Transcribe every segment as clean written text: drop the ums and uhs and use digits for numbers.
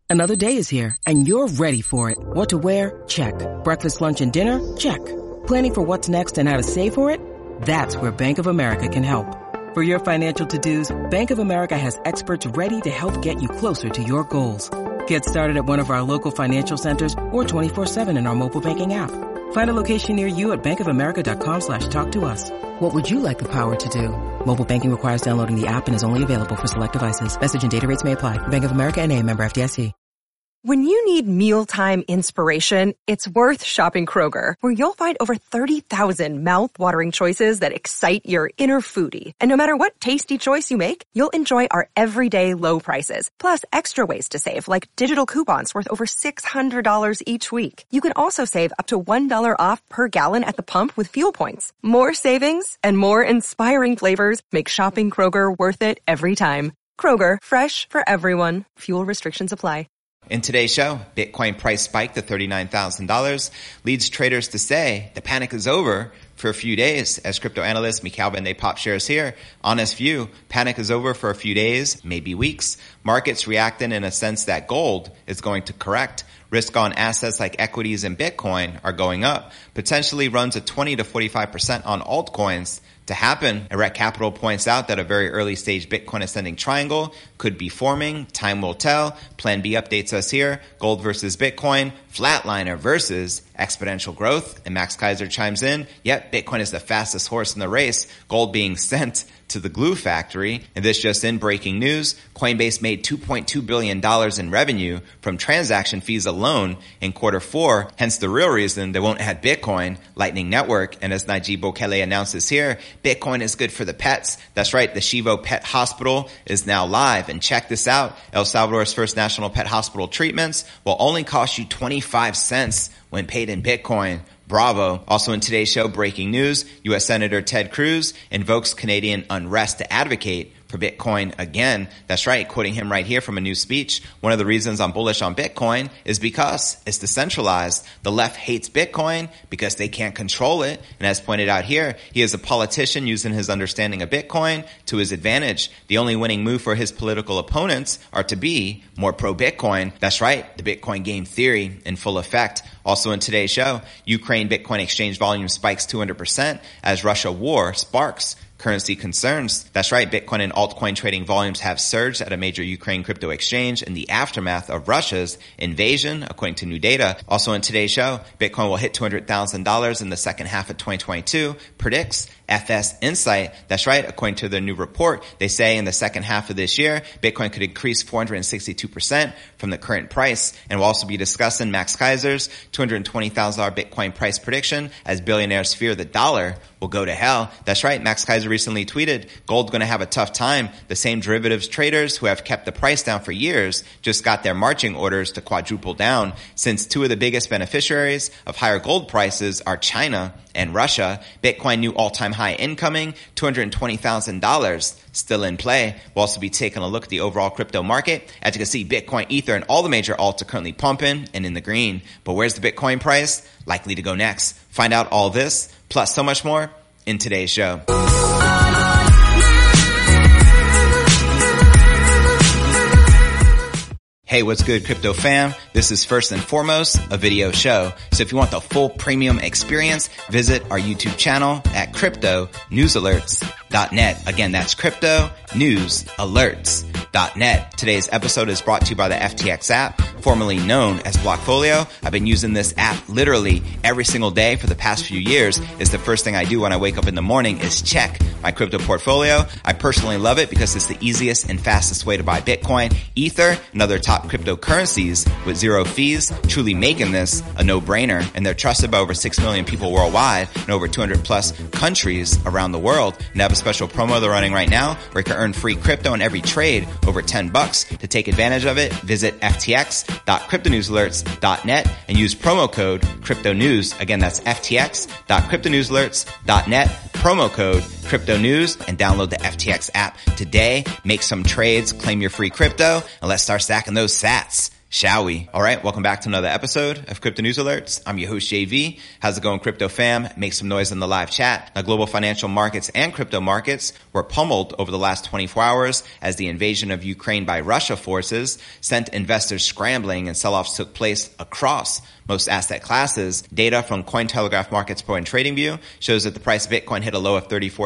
Another day is here, and you're ready for it. What to wear? Check. Breakfast, lunch, and dinner? Check. Planning for what's next and how to save for it? That's where Bank of America can help. For your financial to-dos, Bank of America has experts ready to help get you closer to your goals. Get started at one of our local financial centers or 24/7 in our mobile banking app. Find a location near you at bankofamerica.com/talktous. What would you like the power to do? Mobile banking requires downloading the app and is only available for select devices. Message and data rates may apply. Bank of America NA, member FDIC. When you need mealtime inspiration, it's worth shopping Kroger, where you'll find over 30,000 mouth-watering choices that excite your inner foodie. And no matter what tasty choice you make, you'll enjoy our everyday low prices, plus extra ways to save, like digital coupons worth over $600 each week. You can also save up to $1 off per gallon at the pump with fuel points. More savings and more inspiring flavors make shopping Kroger worth it every time. Kroger, fresh for everyone. Fuel restrictions apply. In today's show, Bitcoin price spiked to $39,000, leads traders to say the panic is over for a few days. As crypto analyst Mikhail Ben-Day-Pop shares here, honest view, panic is over for a few days, maybe weeks. Markets reacting in a sense that gold is going to correct. Risk on assets like equities and Bitcoin are going up, potentially runs a 20 to 45% on altcoins to happen. Erect Capital points out that a very early stage Bitcoin ascending triangle could be forming. Time will tell. Plan B updates us here. Gold versus Bitcoin, flatliner versus exponential growth. And Max Kaiser chimes in, yep, Bitcoin is the fastest horse in the race. Gold being sent to the glue factory. And this just in, breaking news, Coinbase made $2.2 billion in revenue from transaction fees alone in Q4. Hence the real reason they won't add Bitcoin, Lightning Network. And as Nayib Bukele announces here, Bitcoin is good for the pets. That's right, the Shivo Pet Hospital is now live. And check this out, El Salvador's first national pet hospital treatments will only cost you 25 cents when paid in Bitcoin. Bravo. Also in today's show, breaking news, U.S. Senator Ted Cruz invokes Canadian unrest to advocate for Bitcoin again. That's right, quoting him right here from a new speech. One of the reasons I'm bullish on Bitcoin is because it's decentralized. The left hates Bitcoin because they can't control it. And as pointed out here, he is a politician using his understanding of Bitcoin to his advantage. The only winning move for his political opponents are to be more pro-Bitcoin. That's right, the Bitcoin game theory in full effect. Also in today's show, Ukraine Bitcoin exchange volume spikes 200% as Russia war sparks currency concerns. That's right, Bitcoin and altcoin trading volumes have surged at a major Ukraine crypto exchange in the aftermath of Russia's invasion, according to new data. Also in today's show, Bitcoin will hit $200,000 in the second half of 2022, predicts FS Insight. That's right, according to their new report, they say in the second half of this year, Bitcoin could increase 462% from the current price. And we'll also be discussing Max Kaiser's $220,000 Bitcoin price prediction as billionaires fear the dollar will go to hell. That's right, Max Kaiser recently tweeted, gold's going to have a tough time. The same derivatives traders who have kept the price down for years just got their marching orders to quadruple down, since two of the biggest beneficiaries of higher gold prices are China and Russia. Bitcoin new all-time high incoming, $220,000 still in play. We'll also be taking a look at the overall crypto market. As you can see, Bitcoin, Ether, and all the major alts are currently pumping and in the green. But where's the Bitcoin price likely to go next? Find out all this, plus so much more, in today's show. Hey, what's good, crypto fam? This is first and foremost a video show. So if you want the full premium experience, visit our YouTube channel at cryptonewsalerts.net. Again, that's cryptonewsalerts.net. Today's episode is brought to you by the FTX app, formerly known as Blockfolio. I've been using this app literally every single day for the past few years. It's the first thing I do when I wake up in the morning is check my crypto portfolio. I personally love it because it's the easiest and fastest way to buy Bitcoin, Ether, and other top cryptocurrencies with zero fees, truly making this a no-brainer. And they're trusted by over 6 million people worldwide and over 200 plus countries around the world. And they have a special promo they're running right now where you can earn free crypto in every trade over $10. To take advantage of it, visit ftx.cryptonewsalerts.net and use promo code CryptoNews. Again, that's ftx.cryptonewsalerts.net, promo code CryptoNews, and download the FTX app today. Make some trades, claim your free crypto, and let's start stacking those sats. Shall we? All right, welcome back to another episode of Crypto News Alerts. I'm your host, JV. How's it going, crypto fam? Make some noise in the live chat. Now, global financial markets and crypto markets were pummeled over the last 24 hours as the invasion of Ukraine by Russia forces sent investors scrambling and sell-offs took place across most asset classes. Data from Cointelegraph Markets Pro and TradingView shows that the price of Bitcoin hit a low of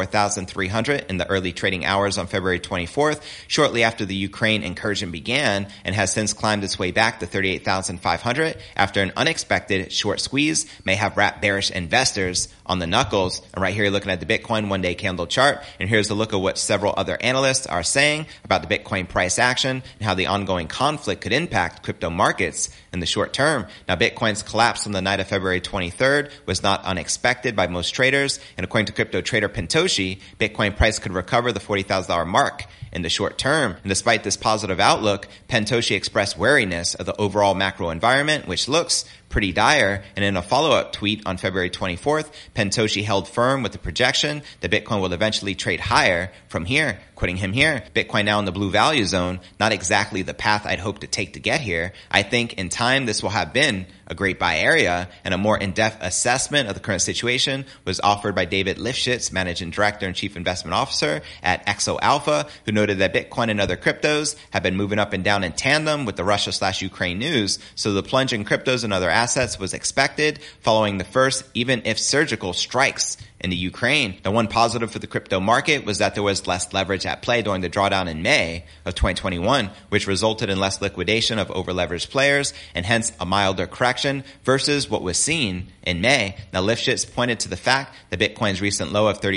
34,300 in the early trading hours on February 24th, shortly after the Ukraine incursion began, and has since climbed its way back to 38,500 after an unexpected short squeeze may have wrapped bearish investors on the knuckles. And right here, you're looking at the Bitcoin one-day candle chart. And here's a look at what several other analysts are saying about the Bitcoin price action and how the ongoing conflict could impact crypto markets in the short term. Now, Bitcoin's collapse on the night of February 23rd was not unexpected by most traders. And according to crypto trader Pentoshi, Bitcoin price could recover the $40,000 mark in the short term. And despite this positive outlook, Pentoshi expressed wariness of the overall macro environment, which looks pretty dire. And in a follow-up tweet on February 24th, Pentoshi held firm with the projection that Bitcoin will eventually trade higher from here. Quoting him here, Bitcoin now in the blue value zone, not exactly the path I'd hoped to take to get here. I think in time this will have been a great buy area, and a more in-depth assessment of the current situation was offered by David Lifshitz, Managing Director and Chief Investment Officer at Exo Alpha, who noted that Bitcoin and other cryptos have been moving up and down in tandem with the Russia/Ukraine news, so the plunge in cryptos and other assets was expected following the first, even if surgical, strikes in the Ukraine. The one positive for the crypto market was that there was less leverage at play during the drawdown in May of 2021, which resulted in less liquidation of over-leveraged players and hence a milder correction versus what was seen in May. Now, Lifshitz pointed to the fact that Bitcoin's recent low of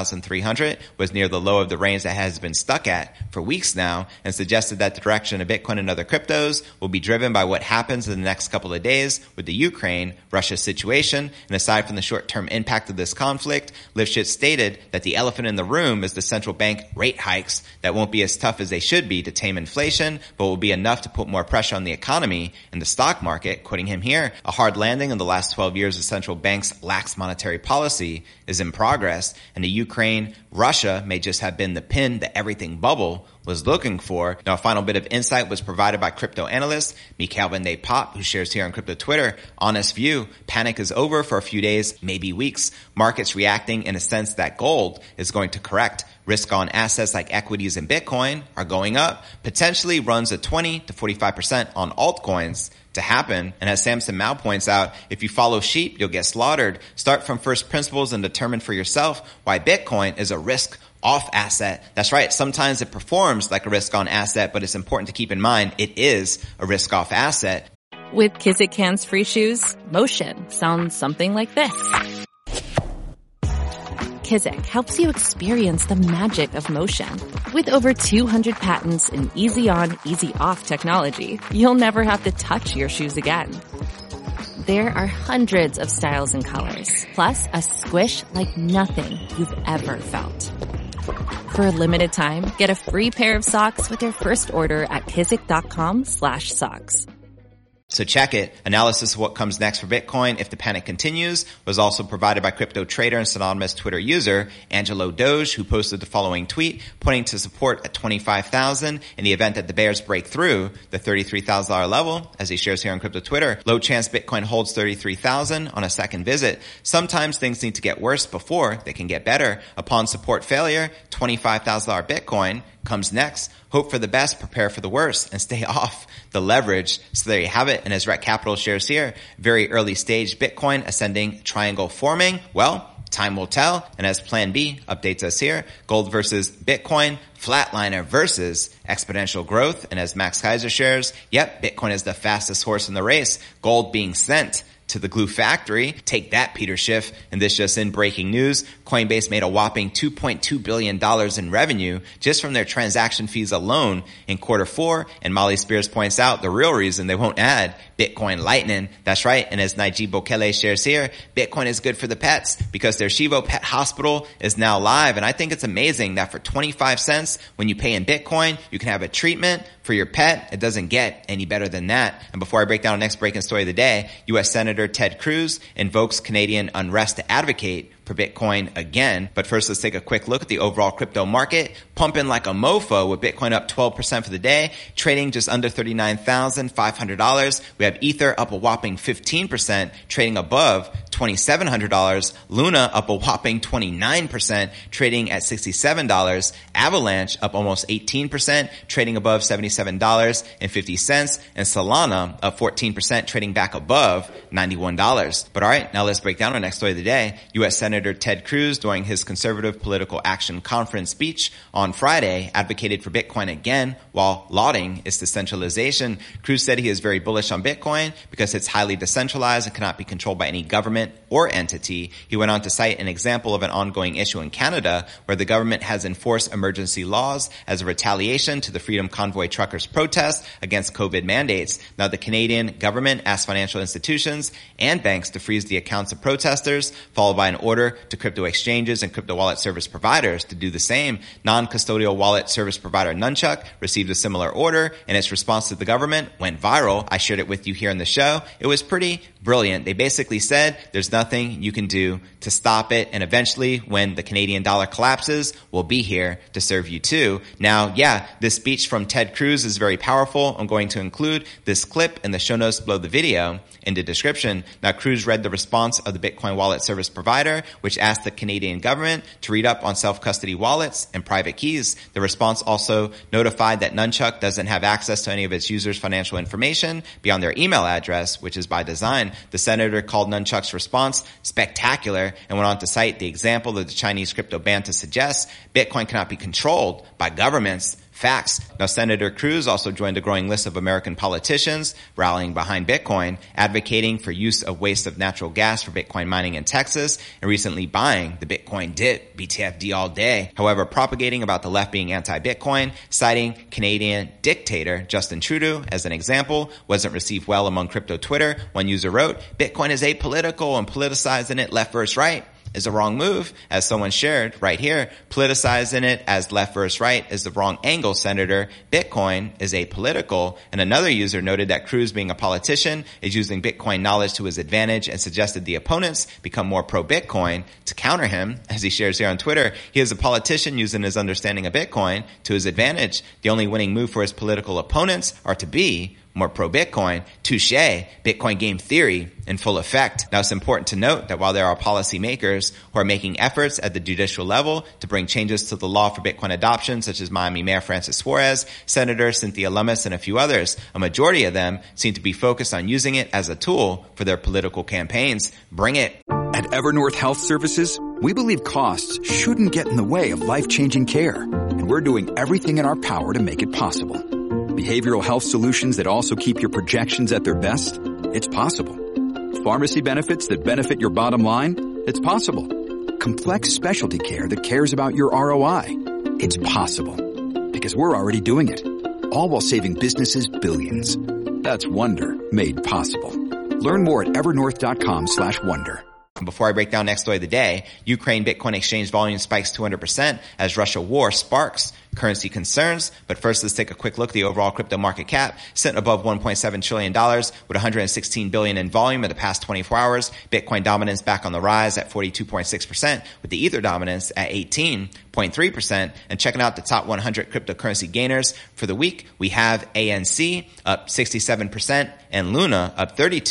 34,300 was near the low of the range that has been stuck at for weeks now, and suggested that the direction of Bitcoin and other cryptos will be driven by what happens in the next couple of days with the Ukraine-Russia situation. And aside from the short-term impact of this conflict, Lifshitz stated that the elephant in the room is the central bank rate hikes that won't be as tough as they should be to tame inflation, but will be enough to put more pressure on the economy and the stock market. Quoting him here, a hard landing in the last 12 years of central banks' lax monetary policy is in progress, and the Ukraine-Russia may just have been the pin that everything bubble was looking for. Now, a final bit of insight was provided by crypto analyst Mikhail Van-de-Pop, who shares here on Crypto Twitter. Honest view, panic is over for a few days, maybe weeks. Markets reacting in a sense that gold is going to correct. Risk on assets like equities and Bitcoin are going up, potentially runs at 20 to 45% on altcoins to happen. And as Samson Mao points out, if you follow sheep, you'll get slaughtered. Start from first principles and determine for yourself why Bitcoin is a risk off asset. That's right. Sometimes it performs like a risk on asset, but it's important to keep in mind it is a risk off asset. With Kizik hands-free shoes, motion sounds something like this. Kizik helps you experience the magic of motion. With over 200 patents and easy-on, easy-off technology, you'll never have to touch your shoes again. There are hundreds of styles and colors, plus a squish like nothing you've ever felt. For a limited time, get a free pair of socks with your first order at kizik.com/socks. So check it. Analysis of what comes next for Bitcoin if the panic continues was also provided by crypto trader and synonymous Twitter user Angelo Doge, who posted the following tweet pointing to support at 25,000 in the event that the bears break through the $33,000 level. As he shares here on crypto Twitter, low chance Bitcoin holds 33,000 on a second visit. Sometimes things need to get worse before they can get better. Upon support failure, $25,000 Bitcoin comes next. Hope for the best, prepare for the worst, and stay off the leverage. So there you have it. And as Rec Capital shares here, very early stage Bitcoin ascending triangle forming. Well, time will tell. And as Plan B updates us here, gold versus Bitcoin, flatliner versus exponential growth. And as Max Kaiser shares, yep, Bitcoin is the fastest horse in the race. Gold being sent to the glue factory. Take that, Peter Schiff. And this just in breaking news, Coinbase made a whopping $2.2 billion in revenue just from their transaction fees alone in Q4. And Molly Spears points out the real reason they won't add Bitcoin Lightning. That's right. And as Najib Bokele shares here, Bitcoin is good for the pets because their Shivo Pet Hospital is now live. And I think it's amazing that for 25 cents, when you pay in Bitcoin, you can have a treatment for your pet, it doesn't get any better than that. And before I break down the next breaking story of the day, U.S. Senator Ted Cruz invokes Canadian unrest to advocate for Bitcoin again. But first, let's take a quick look at the overall crypto market. Pumping like a mofo with Bitcoin up 12% for the day, trading just under $39,500. We have Ether up a whopping 15%, trading above $2,700. Luna up a whopping 29%, trading at $67. Avalanche up almost 18%, trading above $77.50. And Solana up 14%, trading back above $91. But all right, now let's break down our next story of the day. U.S. Senator Ted Cruz, during his Conservative Political Action Conference speech on Friday, advocated for Bitcoin again while lauding its decentralization. Cruz said he is very bullish on Bitcoin because it's highly decentralized and cannot be controlled by any government or entity. He went on to cite an example of an ongoing issue in Canada where the government has enforced emergency laws as a retaliation to the Freedom Convoy truckers' protest against COVID mandates. Now, the Canadian government asked financial institutions and banks to freeze the accounts of protesters, followed by an order to crypto exchanges and crypto wallet service providers to do the same. Non-custodial wallet service provider Nunchuk received a similar order, and its response to the government went viral. I shared it with you here in the show. It was pretty brilliant. They basically said there's nothing you can do to stop it, and eventually when the Canadian dollar collapses, we'll be here to serve you too. Now, yeah, this speech from Ted Cruz is very powerful. I'm going to include this clip in the show notes below the video in the description. Now, Cruz read the response of the Bitcoin wallet service provider, which asked the Canadian government to read up on self-custody wallets and private keys. The response also notified that Nunchuk doesn't have access to any of its users' financial information beyond their email address, which is by design. The senator called Nunchuk's response spectacular and went on to cite the example of the Chinese crypto ban to suggest Bitcoin cannot be controlled by governments. Facts. Now, Senator Cruz also joined a growing list of American politicians rallying behind Bitcoin, advocating for use of waste of natural gas for Bitcoin mining in Texas, and recently buying the Bitcoin dip, BTFD all day. However, propagating about the left being anti-Bitcoin, citing Canadian dictator Justin Trudeau as an example, wasn't received well among crypto Twitter. One user wrote, Bitcoin is apolitical and politicizing it left versus right is a wrong move. As someone shared right here, politicizing it as left versus right is the wrong angle, Senator. Bitcoin is apolitical. And another user noted that Cruz, being a politician, is using Bitcoin knowledge to his advantage and suggested the opponents become more pro-Bitcoin to counter him. As he shares here on Twitter, he is a politician using his understanding of Bitcoin to his advantage. The only winning move for his political opponents are to be more pro-Bitcoin. Touché. Bitcoin game theory in full effect. Now, it's important to note that while there are policymakers who are making efforts at the judicial level to bring changes to the law for Bitcoin adoption, such as Miami Mayor Francis Suarez, Senator Cynthia Lummis, and a few others, a majority of them seem to be focused on using it as a tool for their political campaigns. Bring it. At Evernorth Health Services, we believe costs shouldn't get in the way of life-changing care, and we're doing everything in our power to make it possible. Behavioral health solutions that also keep your projections at their best? It's possible. Pharmacy benefits that benefit your bottom line? It's possible. Complex specialty care that cares about your ROI? It's possible. Because we're already doing it. All while saving businesses billions. That's Wonder made possible. Learn more at evernorth.com/wonder. Before I break down next story of the day, Ukraine Bitcoin exchange volume spikes 200% as Russia war sparks currency concerns. But first, let's take a quick look at the overall crypto market cap, sitting above $1.7 trillion with $116 billion in volume in the past 24 hours. Bitcoin dominance back on the rise at 42.6%, with the Ether dominance at 18.3%. And checking out the top 100 cryptocurrency gainers for the week, we have ANC up 67% and Luna up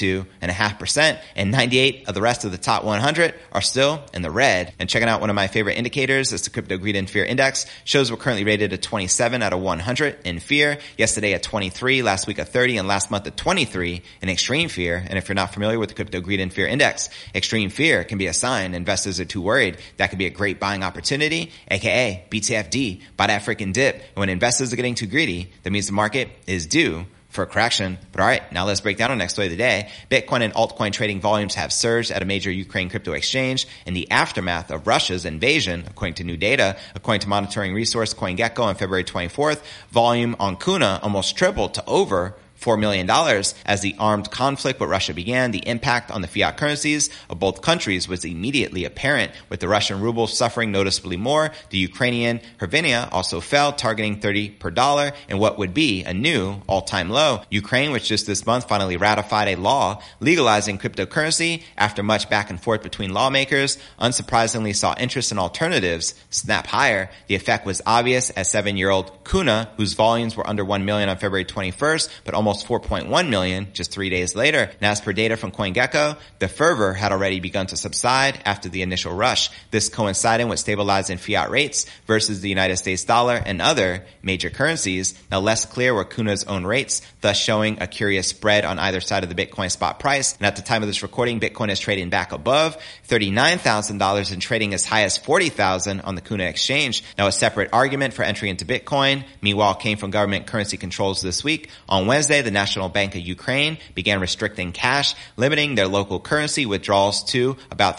32.5%, and 98 of the rest of the top 100 are still in the red. And checking out one of my favorite indicators is the Crypto Greed and Fear Index. Shows we're currently rated a 27 out of 100 in fear. Yesterday a 23, last week a 30, and last month a 23 in extreme fear. And if you're not familiar with the Crypto Greed and Fear Index, extreme fear can be a sign investors are too worried. That could be a great buying opportunity, aka BTFD, buy that freaking dip. And when investors are getting too greedy, that means the market is due for a correction. But all right, now let's break down our next story of the day. Bitcoin and altcoin trading volumes have surged at a major Ukraine crypto exchange in the aftermath of Russia's invasion, according to new data. According to monitoring resource CoinGecko on February 24th, volume on Kuna almost tripled to over $4 million. As the armed conflict with Russia began, the impact on the fiat currencies of both countries was immediately apparent, with the Russian ruble suffering noticeably more. The Ukrainian hryvnia also fell, targeting 30 per dollar in what would be a new all-time low. Ukraine, which just this month finally ratified a law legalizing cryptocurrency after much back and forth between lawmakers, unsurprisingly saw interest in alternatives snap higher. The effect was obvious as 7-year-old Kuna, whose volumes were under 1 million on February 21st, but almost 4.1 million just 3 days later. And as per data from CoinGecko, the fervor had already begun to subside after the initial rush. This coinciding with stabilizing fiat rates versus the United States dollar and other major currencies. Now less clear were Kuna's own rates, thus showing a curious spread on either side of the Bitcoin spot price. And at the time of this recording, Bitcoin is trading back above $39,000 and trading as high as $40,000 on the Kuna exchange. Now a separate argument for entry into Bitcoin, meanwhile, came from government currency controls this week. On Wednesday, the National Bank of Ukraine began restricting cash, limiting their local currency withdrawals to about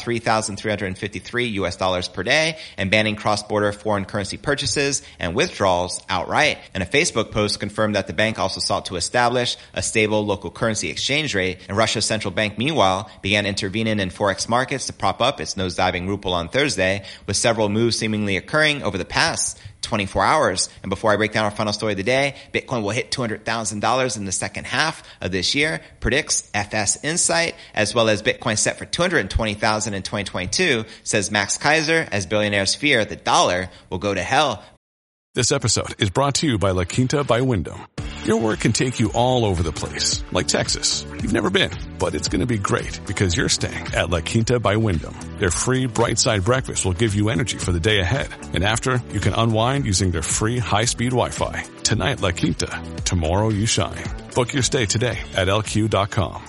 $3,353 per day and banning cross-border foreign currency purchases and withdrawals outright. And a Facebook post confirmed that the bank also sought to establish a stable local currency exchange rate. And Russia's central bank, meanwhile, began intervening in forex markets to prop up its nosediving ruble on Thursday, with several moves seemingly occurring over the past 24 hours. And before I break down our final story of the day, Bitcoin will hit $200,000 in the second half of this year, predicts FS Insight, as well as Bitcoin set for $220,000 in 2022, says Max Keiser, as billionaires fear the dollar will go to hell. This episode is brought to you by La Quinta by Wyndham. Your work can take you all over the place, like Texas. You've never been, but it's going to be great because you're staying at La Quinta by Wyndham. Their free Bright Side breakfast will give you energy for the day ahead. And after, you can unwind using their free high-speed Wi-Fi. Tonight, La Quinta. Tomorrow, you shine. Book your stay today at LQ.com.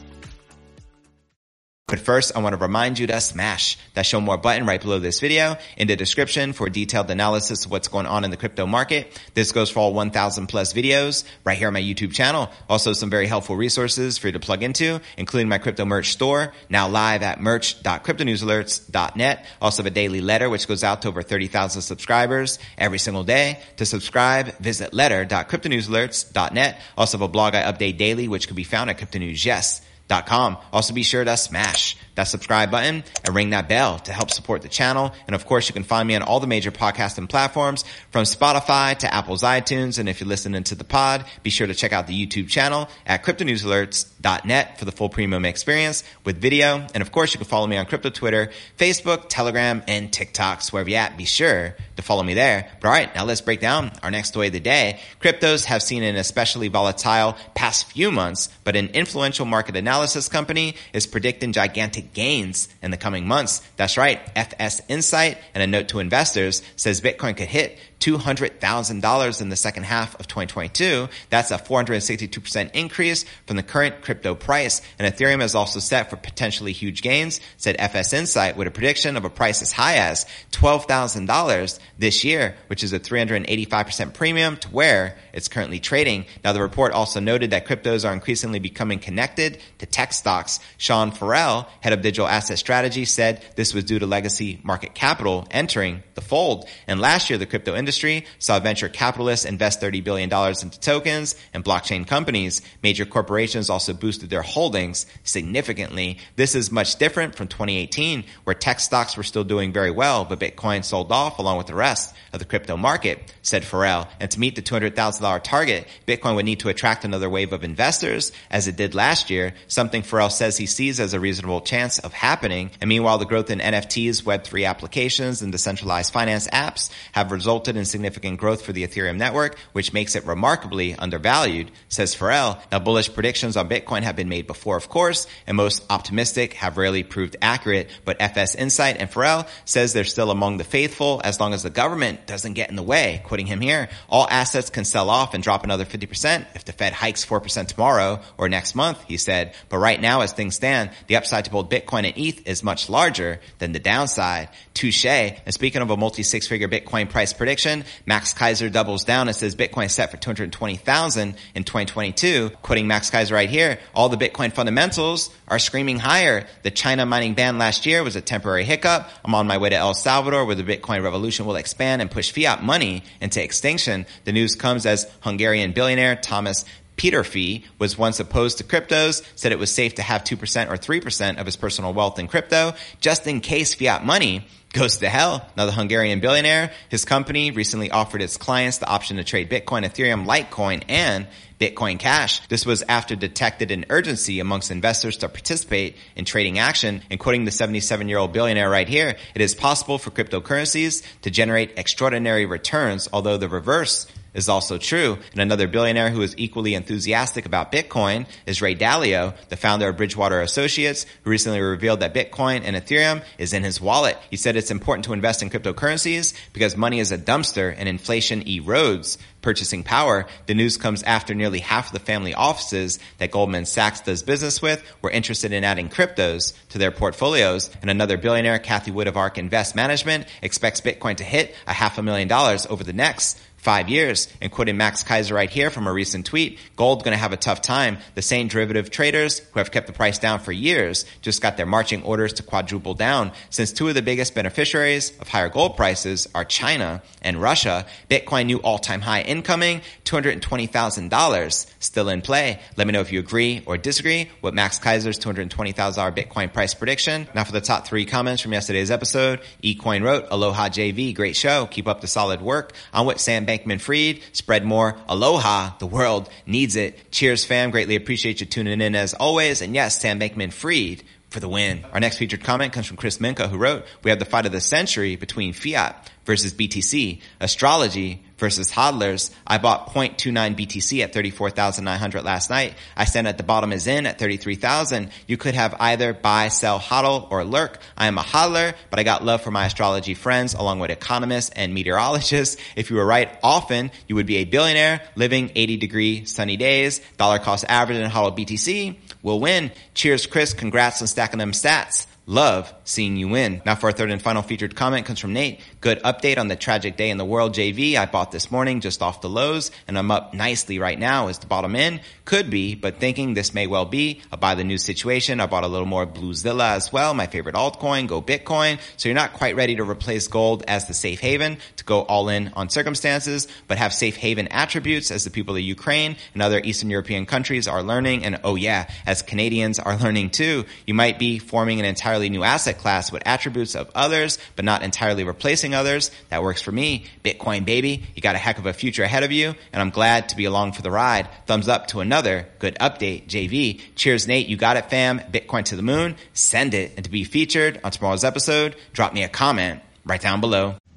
But first, I want to remind you to smash that show more button right below this video in the description for a detailed analysis of what's going on in the crypto market. This goes for all 1,000 plus videos right here on my YouTube channel. Also, some very helpful resources for you to plug into, including my crypto merch store, now live at merch.cryptonewsalerts.net. Also have a daily letter, which goes out to over 30,000 subscribers every single day. To subscribe, visit letter.cryptonewsalerts.net. Also have a blog I update daily, which can be found at cryptonewsyes.com. Also be sure to smash that subscribe button and ring that bell to help support the channel. And of course, you can find me on all the major podcasting platforms from Spotify to Apple's iTunes. And if you're listening to the pod, be sure to check out the YouTube channel at cryptonewsalerts.net for the full premium experience with video. And of course, you can follow me on crypto Twitter, Facebook, Telegram, and TikTok. So wherever you're at, be sure to follow me there. But all right, now let's break down our next story of the day. Cryptos have seen an especially volatile past few months, but an influential market analysis company is predicting gigantic gains in the coming months. That's right. FS Insight, and a note to investors, says Bitcoin could hit $200,000 in the second half of 2022. That's a 462% increase from the current crypto price. And Ethereum is also set for potentially huge gains, said FS Insight, with a prediction of a price as high as $12,000 this year, which is a 385% premium to where it's currently trading. Now, the report also noted that cryptos are increasingly becoming connected to tech stocks. Sean Farrell, head of digital asset strategy, said this was due to legacy market capital entering the fold. And last year, the crypto industry saw venture capitalists invest $30 billion into tokens and blockchain companies. Major corporations also boosted their holdings significantly. This is much different from 2018, where tech stocks were still doing very well, but Bitcoin sold off along with the rest of the crypto market, said Farrell. And to meet the $200,000 target, Bitcoin would need to attract another wave of investors, as it did last year, something Farrell says he sees as a reasonable chance of happening. And meanwhile, the growth in NFTs, Web3 applications, and decentralized finance apps have resulted in significant growth for the Ethereum network, which makes it remarkably undervalued, says Farrell. Now, bullish predictions on Bitcoin have been made before, of course, and most optimistic have rarely proved accurate. But FS Insight and Farrell says they're still among the faithful as long as the government doesn't get in the way. Quoting him here, all assets can sell off and drop another 50% if the Fed hikes 4% tomorrow or next month, he said. But right now, as things stand, the upside to both Bitcoin and ETH is much larger than the downside. Touche. And speaking of a multi-six-figure Bitcoin price prediction, Max Keiser doubles down and says Bitcoin set for $220,000 in 2022. Quoting Max Keiser right here, all the Bitcoin fundamentals are screaming higher. The China mining ban last year was a temporary hiccup. I'm on my way to El Salvador, where the Bitcoin revolution will expand and push fiat money into extinction. The news comes as Hungarian billionaire Thomas Peter Fee was once opposed to cryptos, said it was safe to have 2% or 3% of his personal wealth in crypto, just in case fiat money goes to hell. Another Hungarian billionaire, his company recently offered its clients the option to trade Bitcoin, Ethereum, Litecoin, and Bitcoin Cash. This was after detected an urgency amongst investors to participate in trading action. And quoting the 77-year-old billionaire right here, it is possible for cryptocurrencies to generate extraordinary returns, although the reverse is also true. And another billionaire who is equally enthusiastic about Bitcoin is Ray Dalio, the founder of Bridgewater Associates, who recently revealed that Bitcoin and Ethereum is in his wallet. He said it's important to invest in cryptocurrencies because money is a dumpster and inflation erodes purchasing power. The news comes after nearly half of the family offices that Goldman Sachs does business with were interested in adding cryptos to their portfolios. And another billionaire, Cathie Wood of ARK Invest Management, expects Bitcoin to hit $500,000 over the next 5 years. And quoting Max Kaiser right here from a recent tweet, gold going to have a tough time. The same derivative traders who have kept the price down for years just got their marching orders to quadruple down. Since two of the biggest beneficiaries of higher gold prices are China and Russia, Bitcoin new all-time high incoming, $220,000 still in play. Let me know if you agree or disagree with Max Kaiser's $220,000 Bitcoin price prediction. Now for the top 3 comments from yesterday's episode. eCoin wrote, Aloha JV, great show. Keep up the solid work. On with Sam Bankman-Fried, spread more aloha. The world needs it. Cheers, fam. Greatly appreciate you tuning in as always. And yes, Sam Bankman-Fried for the win. Our next featured comment comes from Chris Minka, who wrote, we have the fight of the century between fiat versus BTC, astrology versus hodlers. I bought 0.29 BTC at 34,900 last night. I stand at the bottom as in at 33,000. You could have either buy, sell, hodl, or lurk. I am a hodler, but I got love for my astrology friends along with economists and meteorologists. If you were right often, you would be a billionaire living 80-degree sunny days. Dollar cost average in hodl BTC will win. Cheers, Chris. Congrats on stacking them stats. Love seeing you win. Now for our third and final featured comment comes from Nate. Good update on the tragic day in the world, JV. I bought this morning just off the lows and I'm up nicely right now. Is the bottom in? Could be, but thinking this may well be. I'll buy the new situation. I bought a little more Bluezilla as well. My favorite altcoin, go Bitcoin. So you're not quite ready to replace gold as the safe haven to go all in on circumstances, but have safe haven attributes as the people of Ukraine and other Eastern European countries are learning. And oh yeah, as Canadians are learning too, you might be forming an entirely new asset class with attributes of others, but not entirely replacing others. That works for me. Bitcoin, baby. You got a heck of a future ahead of you, and I'm glad to be along for the ride. Thumbs up to another good update, JV. Cheers, Nate. You got it, fam. Bitcoin to the moon. Send it. And to be featured on tomorrow's episode, drop me a comment right down below.